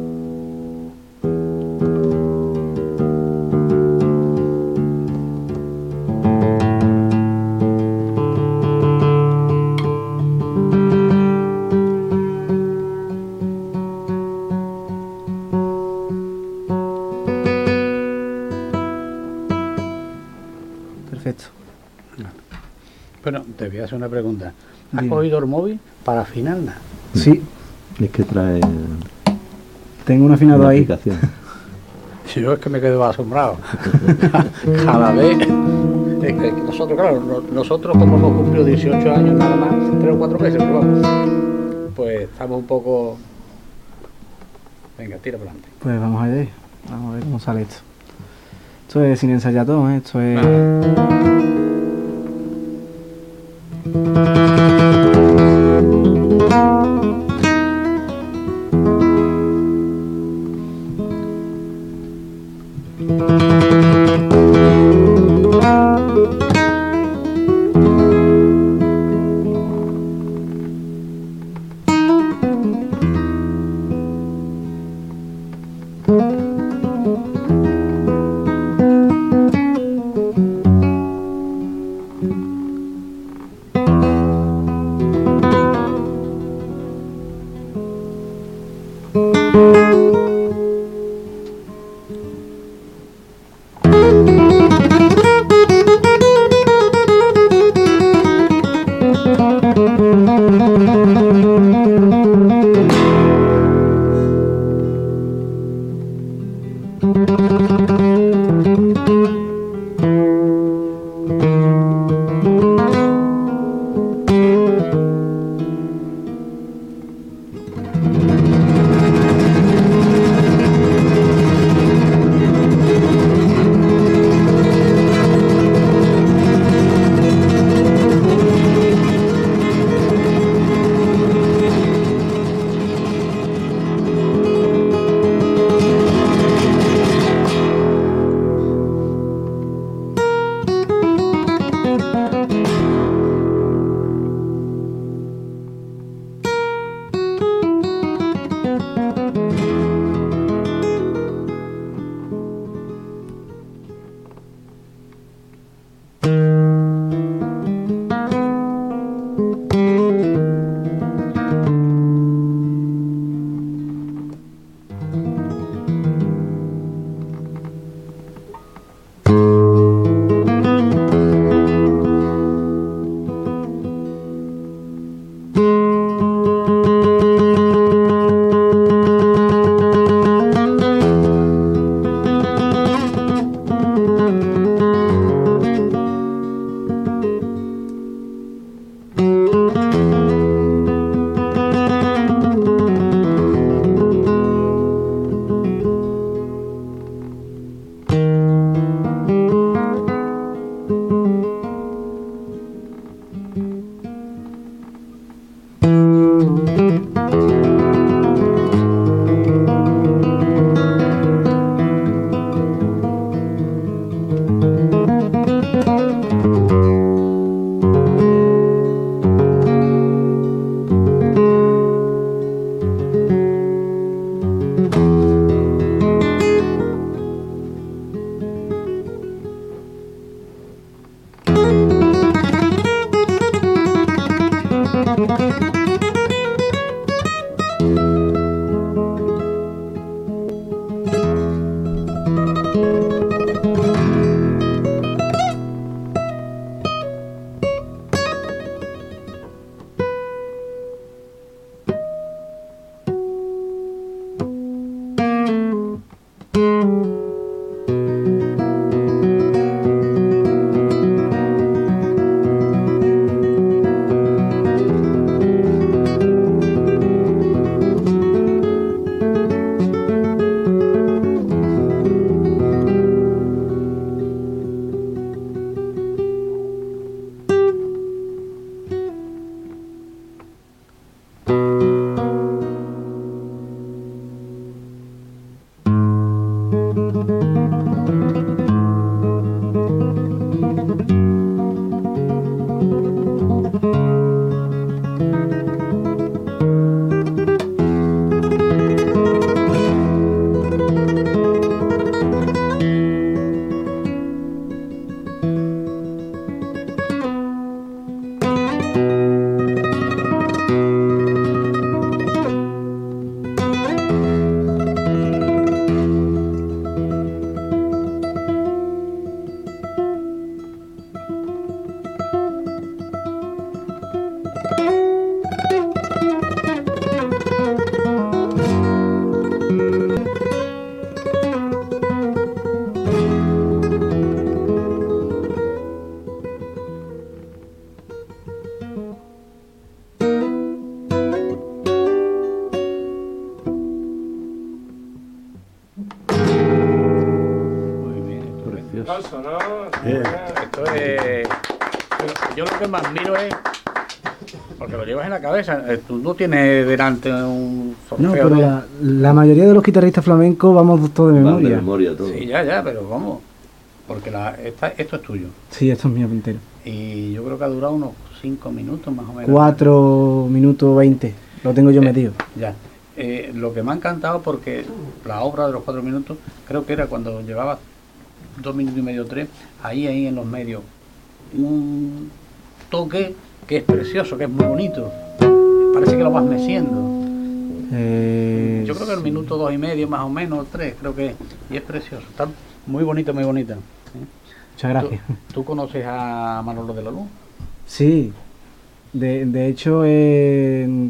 Perfecto. Bueno, te voy a hacer una pregunta. ¿Has Dime. cogido el móvil para afinarla? Sí, Es que trae tengo un afinado una ahí. aplicación. Yo es que me quedo asombrado. Cada vez... Es que nosotros, claro, no- nosotros como hemos cumplido dieciocho años nada más, tres o cuatro meses, pero vamos, pues estamos un poco... Venga, tira para adelante. Pues vamos a ver, vamos a ver cómo sale esto. Esto es sin ensayar todo, ¿eh? Esto es... aplauso, ¿no? Bien. Esto es... Yo lo que más miro es... Porque lo llevas en la cabeza. eh, Tú no tienes delante un No, solfeo pero de- la, la mayoría de los guitarristas flamencos vamos todos de Van de memoria. memoria todo. Sí, ya, ya, pero vamos. Porque la, esta, esto es tuyo. Sí, esto es mío entero. Y yo creo que ha durado unos cinco minutos más o menos. Cuatro minutos veinte. Lo tengo yo Eh, metido. Ya. Eh, lo que me ha encantado porque la obra de los cuatro minutos, creo que era cuando llevaba dos minutos y medio, tres, ahí, ahí en los medios, un toque que es precioso, que es muy bonito. Parece que lo vas meciendo. Eh, Yo creo que el minuto dos y medio, más o menos, tres, creo que es. Y es precioso. Está muy bonita, muy bonita. ¿sí? Muchas gracias. ¿Tú, tú conoces a Manolo de la Luz? Sí, de, de hecho, eh,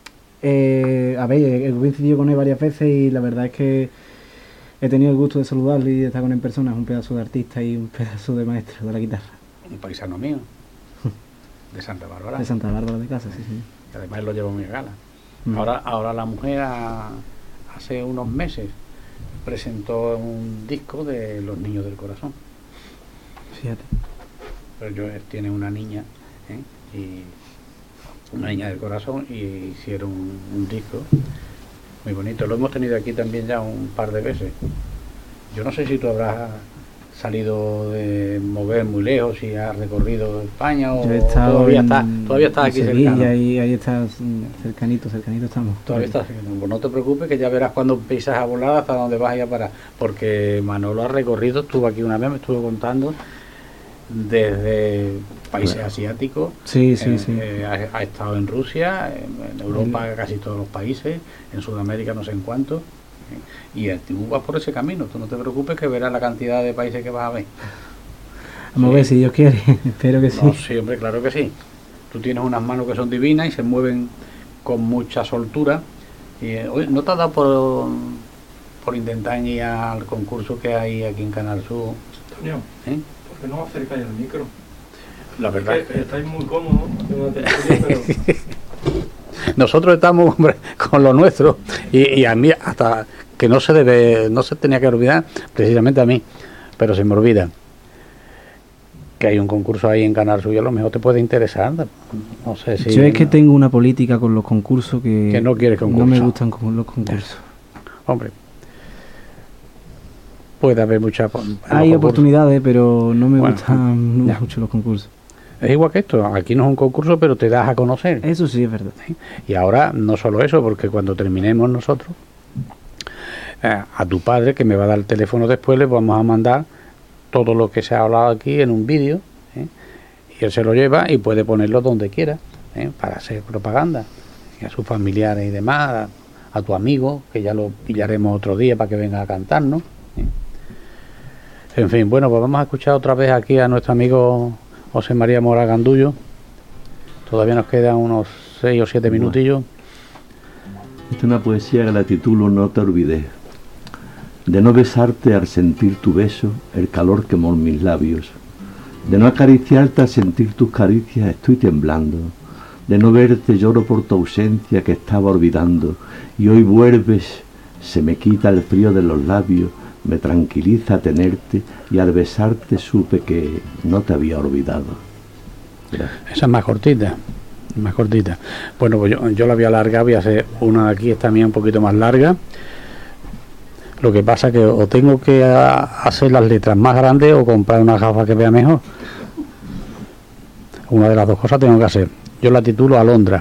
eh, a ver, he coincidido con él varias veces y la verdad es que he tenido el gusto de saludarle y de estar con él en persona. Es un pedazo de artista y un pedazo de maestro de la guitarra. Un paisano mío, de Santa Bárbara. De Santa Bárbara de casa, sí, sí. Que además él lo lleva muy a gala. Mm. Ahora, ahora la mujer ha- hace unos meses presentó un disco de Los Niños del Corazón. Fíjate. Pero yo él tiene una niña, ¿eh? y una niña del corazón, y hicieron un, un disco muy bonito. Lo hemos tenido aquí también ya un par de veces. Yo no sé si tú habrás salido de mover muy lejos y has recorrido España o Yo he estado todavía en, estás todavía estás en aquí Sevilla cercano. y ahí estás mm, cercanito, cercanito estamos. Todavía estás cercano. Pues no te preocupes, que ya verás cuando empiezas a volar hasta dónde vas a ir a parar. Porque Manolo ha recorrido, estuvo aquí una vez, me estuvo contando, desde países asiáticos. Sí, sí, eh, sí. eh, ha, ha estado en Rusia, en, en Europa casi todos los países, en Sudamérica no sé en cuántos. eh, Y eh, tú vas por ese camino, tú no te preocupes que verás la cantidad de países que vas a ver. Vamos a ver si Dios quiere. Espero que sí. No, siempre, claro que sí. Tú tienes unas manos que son divinas y se mueven con mucha soltura. Y, eh, oye, ¿no te has dado por, por intentar ir al concurso que hay aquí en Canal Sur? Antonio, ¿eh? ¿por qué no acercáis el micro? La verdad Es que estáis muy cómodos haciendo una tertulia, pero nosotros estamos, hombre, con lo nuestro, y, y a mí hasta que no se debe, no se tenía que olvidar, precisamente a mí, pero se me olvida que hay un concurso ahí en Canal Sur y a lo mejor te puede interesar. No sé si Yo es que tengo una política con los concursos que, Que no quieres no me concurso. gustan con los concursos. hombre, puede haber muchas Hay oportunidades, pero no me Bueno, gustan no ya. mucho los concursos. Es igual que esto, aquí no es un concurso, pero te das a conocer. Eso sí es verdad. Y ahora no solo eso, porque cuando terminemos nosotros, eh, a tu padre, que me va a dar el teléfono después, le vamos a mandar todo lo que se ha hablado aquí en un vídeo, ¿eh? y él se lo lleva y puede ponerlo donde quiera, ¿eh? para hacer propaganda, y a sus familiares y demás, a, a tu amigo, que ya lo pillaremos otro día para que venga a cantarnos. ¿eh? En fin, bueno, pues vamos a escuchar otra vez aquí a nuestro amigo José María Mora Gandullo. Todavía nos quedan unos seis o siete minutillos. Esta es una poesía que la titulo No te olvidé. De no besarte al sentir tu beso, el calor quemó mis labios. De no acariciarte al sentir tus caricias, estoy temblando. De no verte lloro por tu ausencia que estaba olvidando. Y hoy vuelves, se me quita el frío de los labios, me tranquiliza tenerte y al besarte supe que no te había olvidado. Gracias. Esa es más cortita, más cortita. Bueno, pues yo, yo la voy a alargar, voy a hacer una de aquí, esta mía un poquito más larga. Lo que pasa que o tengo que a, hacer las letras más grandes o comprar una gafa que vea mejor. Una de las dos cosas tengo que hacer. Yo la titulo Alondra.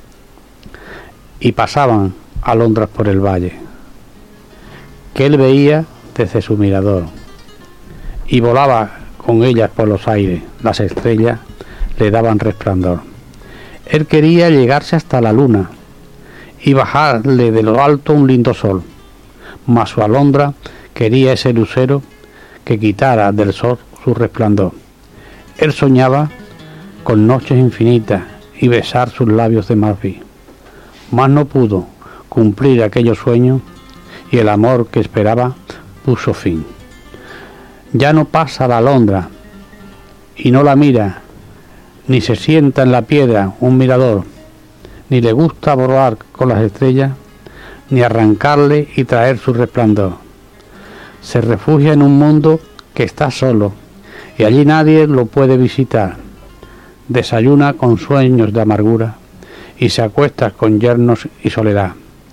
Y pasaban alondras por el valle, que él veía desde su mirador, y volaba con ellas por los aires, las estrellas le daban resplandor. Él quería llegarse hasta la luna y bajarle de lo alto un lindo sol, mas su alondra quería ese lucero que quitara del sol su resplandor. Él soñaba con noches infinitas y besar sus labios de marfil, mas no pudo cumplir aquellos sueños y el amor que esperaba puso fin. Ya no pasa la alondra y no la mira, ni se sienta en la piedra un mirador, ni le gusta volar con las estrellas, ni arrancarle y traer su resplandor. Se refugia en un mundo que está solo y allí nadie lo puede visitar. Desayuna con sueños de amargura y se acuesta con yernos y soledad.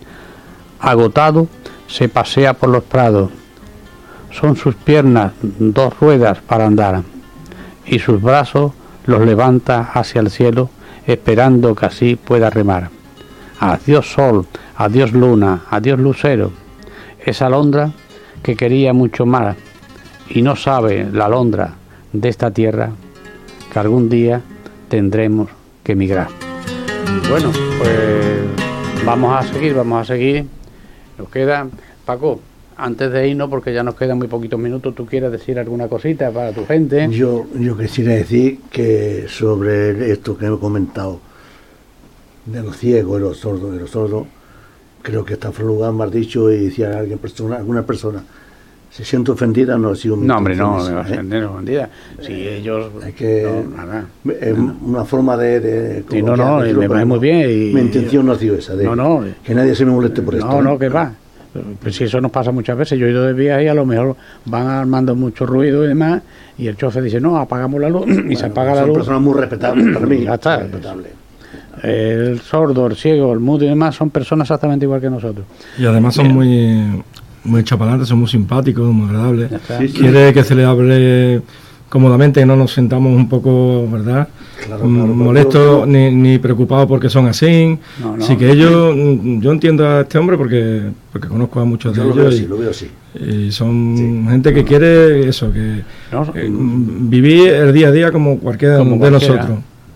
Agotado se pasea por los prados, son sus piernas dos ruedas para andar y sus brazos los levanta hacia el cielo esperando que así pueda remar. Adiós sol, adiós luna, adiós lucero, esa alondra que quería mucho más y no sabe la alondra de esta tierra que algún día tendremos que emigrar. Bueno, pues vamos a seguir, vamos a seguir. Nos queda, Paco, antes de irnos, porque ya nos quedan muy poquitos minutos, ¿tú quieres decir alguna cosita para tu gente? Yo, yo quisiera decir que sobre esto que he comentado de los ciegos y los sordos, y los sordos, creo que está lugar más dicho, y si alguien persona, alguna persona se siente ofendida, no ha sido mi No, hombre, no, intención, me va a ¿eh? ofender, ofendida. Si ellos... Hay que... No, nada. Es una forma de... de Sí, no, no, decirlo, me pero parece muy bien. Y, mi intención no ha sido esa, de no, no, que nadie se me moleste por esto. No, ¿eh? no, que va. Pues si eso nos pasa muchas veces, yo he ido de viaje y a lo mejor van armando mucho ruido y demás, y el chofer dice, no, apagamos la luz, y Bueno, se apaga la son luz. personas muy respetables para mí. Ya está. Respetable. El sordo, el ciego, el mudo y demás son personas exactamente igual que nosotros. Y además son Bien. muy muy chapalantes, son muy simpáticos, muy agradables. Ya está. Sí, sí. Quiere que se le hable cómodamente, que no nos sentamos un poco, ¿verdad? Claro, Mm, claro, molestos pero- ni, ni preocupados porque son así. No, no. Así que ellos, mm, yo entiendo a este hombre porque porque conozco a muchos Yo de lo veo ellos así, lo veo así. y, y son Sí. gente que quiere eso, que No, eh, mm, vivir el día a día como cualquiera Como de cualquiera. nosotros.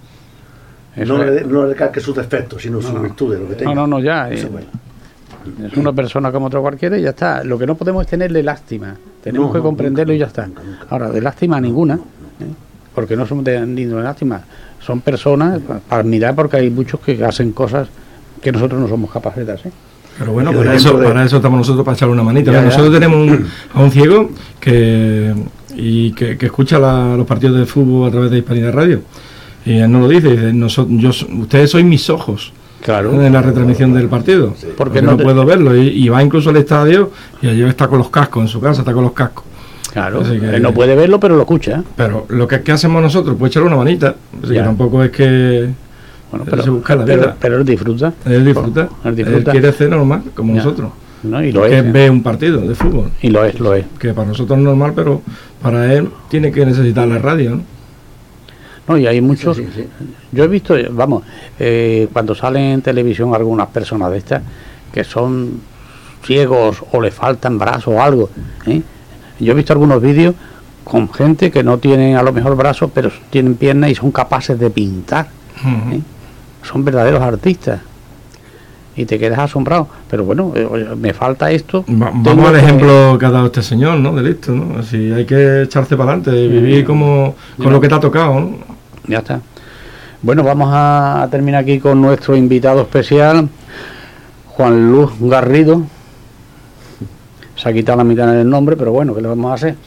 Eso No es. le, no le recalque sus defectos, sino sus virtudes, lo que tenga. No, no, no, ya. Eso eh, es bueno. Es una persona como otra cualquiera y ya está. Lo que no podemos es tenerle lástima. Tenemos No, que no, comprenderlo nunca, y ya está. nunca, nunca. Ahora, de lástima ninguna, ¿eh? Porque no son de, ni de lástima. Son personas pa- para admirar, porque hay muchos que hacen cosas que nosotros no somos capaces de hacer. Pero bueno, Que para dentro eso, de- para eso estamos nosotros, para echarle una manita. Ya, ¿no? ya. Nosotros tenemos un- a un ciego que y que, que escucha la- los partidos de fútbol a través de Hispanidad Radio. Y él nos lo dice, dice "Noso- yo, ustedes sois mis ojos Claro. en la retransmisión del partido. Porque Porque no no te- puedo verlo. Y, y va incluso al estadio y allí está con los cascos, en su casa está con los cascos. Claro. Así que- Él no puede verlo, pero lo escucha. Pero lo que, que hacemos nosotros, pues echarle una manita. Así Ya. que tampoco es que Bueno, Él pero, se busca la pero, vida. pero él disfruta. él disfruta. Él disfruta. Él quiere hacer normal, como Ya. nosotros. ¿No? Y lo Que es. ¿eh? ve un partido de fútbol. Y lo es, lo es. Que para nosotros es normal, pero para él tiene que necesitar la radio, ¿no? No, y hay muchos. Sí, sí, sí. Yo he visto, vamos, eh, cuando salen en televisión algunas personas de estas que son ciegos o le faltan brazos o algo. ¿eh? Yo he visto algunos vídeos con gente que no tienen a lo mejor brazos, pero tienen piernas y son capaces de pintar. ¿eh? Son verdaderos artistas. Y te quedas asombrado. Pero bueno, eh, oye, me falta esto. Va- tengo vamos al que- ejemplo que ha dado este señor, ¿no? De listo, ¿no? Así hay que echarse para adelante y vivir como con Ya. lo que te ha tocado, ¿no? Ya está. Bueno, vamos a, a terminar aquí con nuestro invitado especial, Juan Luz Garrido. Se ha quitado la mitad del nombre, pero bueno, ¿qué le vamos a hacer?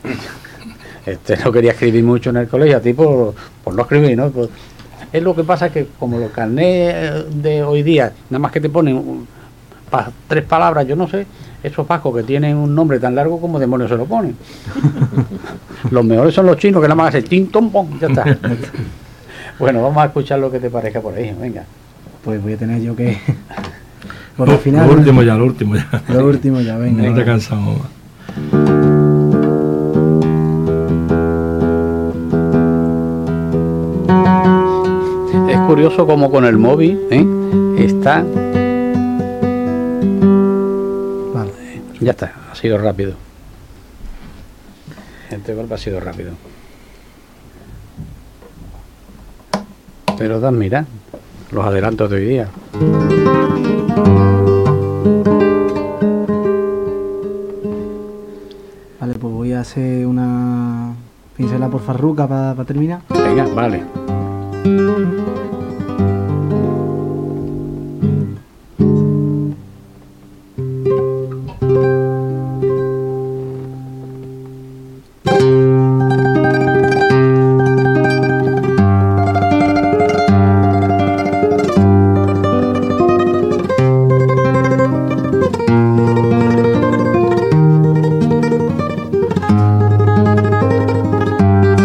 Este no quería escribir mucho en el colegio, a ti por, por no escribir, ¿no? Pues, es lo que pasa que como los carnés de hoy día, nada más que te ponen un- pa- tres palabras, yo no sé, esos vascos que tienen un nombre tan largo como demonios se lo ponen. Los mejores son los chinos que nada más hacen tin, tom, pom, ya está. Bueno, vamos a escuchar lo que te parezca por ahí, venga. Pues voy a tener yo que... Por Lo, el final... lo último ya, lo último ya. Lo último ya, venga. No te venga. cansamos más. Es curioso como con el móvil, ¿eh? Está... Vale. Ya está, ha sido rápido. Este golpe ha sido rápido. Pero dan, mira, los adelantos de hoy día. Vale, pues voy a hacer una pincelada por Farruca para terminar. Venga, vale. Farruca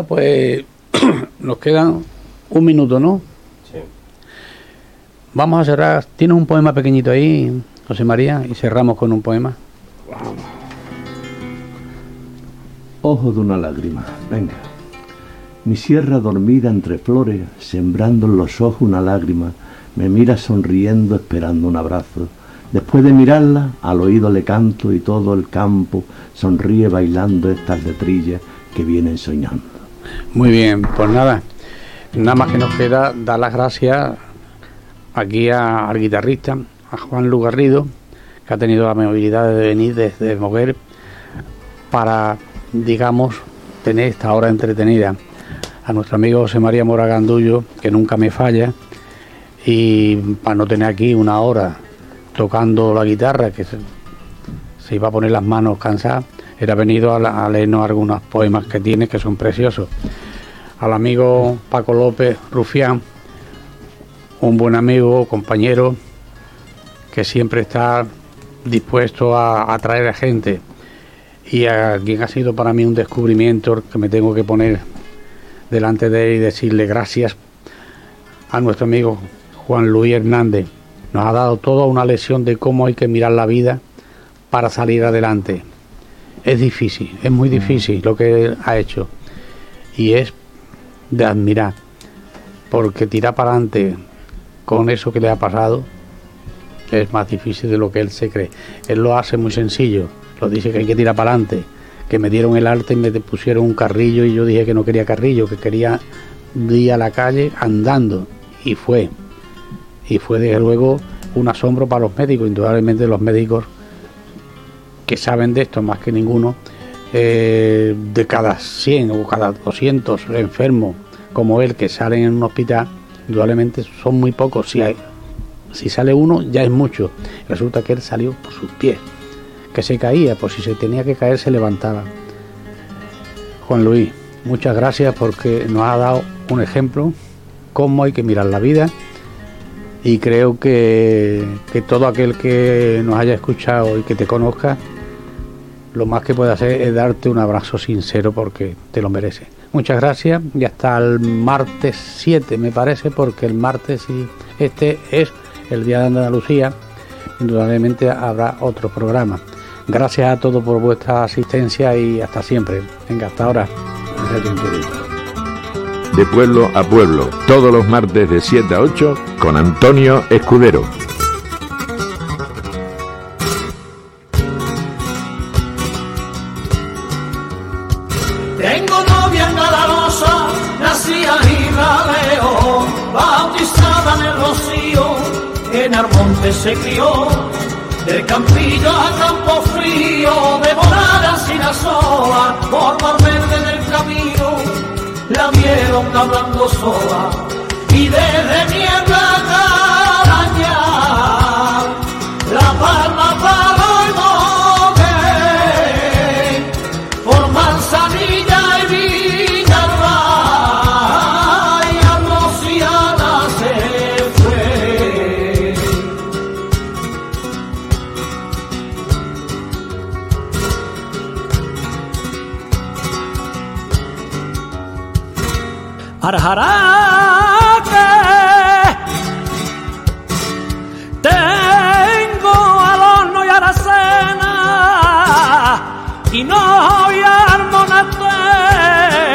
Bueno, pues nos quedan un minuto, ¿no? Sí. Vamos a cerrar. ¿Tienes un poema pequeñito ahí, José María? Y cerramos con un poema. Ojo de una lágrima, venga. Mi sierra dormida entre flores, sembrando en los ojos una lágrima, me mira sonriendo esperando un abrazo. Después de mirarla, al oído le canto y todo el campo sonríe bailando estas letrillas que vienen soñando. Muy bien, pues nada, nada más que nos queda dar las gracias aquí a, al guitarrista, a Juan Luis Garrido, que ha tenido la amabilidad de venir desde Moguer para, digamos, tener esta hora entretenida. A nuestro amigo José María Mora Gandullo, que nunca me falla, y para no tener aquí una hora tocando la guitarra, que se, se iba a poner las manos cansadas, era venido a, la, a leernos algunos poemas que tiene, que son preciosos. Al amigo Paco López Rufián, un buen amigo, compañero, que siempre está dispuesto a, a traer a gente, y a quien ha sido para mí un descubrimiento, que me tengo que poner delante de él y decirle gracias, a nuestro amigo Juan Luis Hernández. Nos ha dado toda una lección de cómo hay que mirar la vida para salir adelante. Es difícil, es muy difícil lo que él ha hecho, y es de admirar, porque tirar para adelante con eso que le ha pasado es más difícil de lo que él se cree. Él lo hace muy sencillo, lo dice que hay que tirar para adelante, que me dieron el arte y me pusieron un carrillo y yo dije que no quería carrillo, que quería ir a la calle andando, y fue. Y fue desde luego un asombro para los médicos, indudablemente los médicos que saben de esto más que ninguno, eh, de cada cien o cada doscientos enfermos como él que salen en un hospital, indudablemente son muy pocos. Si, hay, si sale uno ya es mucho. Resulta que él salió por sus pies, que se caía, pues si se tenía que caer se levantaba. Juan Luis, muchas gracias porque nos ha dado un ejemplo cómo hay que mirar la vida. Y creo que, que todo aquel que nos haya escuchado y que te conozca, lo más que puede hacer es darte un abrazo sincero porque te lo mereces. Muchas gracias y hasta el martes siete, me parece, porque el martes y este es el Día de Andalucía. Indudablemente habrá otro programa. Gracias a todos por vuestra asistencia y hasta siempre. Venga, hasta ahora. De pueblo a pueblo, todos los martes de siete a ocho, con Antonio Escudero. Tengo novia andalosa, nacida y la veo, bautizada en el Rocío, en Armonte se crió, del campillo a campo frío, devorada sin asola, por mar verde del camino. La vieron hablando sola y desde niebla caraña la palma para el monte por Manzanilla y Villalba y a Rociana se fue. Arjará